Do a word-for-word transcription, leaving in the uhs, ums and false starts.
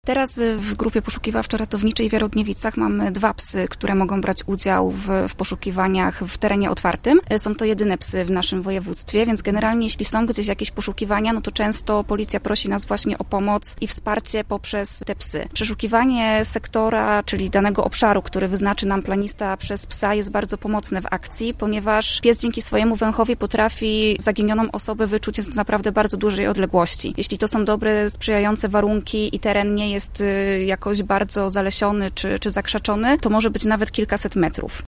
Teraz w grupie poszukiwawczo-ratowniczej w Jarogniewicach mamy dwa psy, które mogą brać udział w, w poszukiwaniach w terenie otwartym. Są to jedyne psy w naszym województwie, więc generalnie jeśli są gdzieś jakieś poszukiwania, no to często policja prosi nas właśnie o pomoc i wsparcie poprzez te psy. Przeszukiwanie sektora, czyli danego obszaru, który wyznaczy nam planista przez psa, jest bardzo pomocne w akcji, ponieważ pies dzięki swojemu węchowi potrafi zaginioną osobę wyczuć z naprawdę bardzo dużej odległości. Jeśli to są dobre, sprzyjające warunki i teren nie jest jakoś bardzo zalesiony czy, czy zakrzaczony, to może być nawet kilkaset metrów.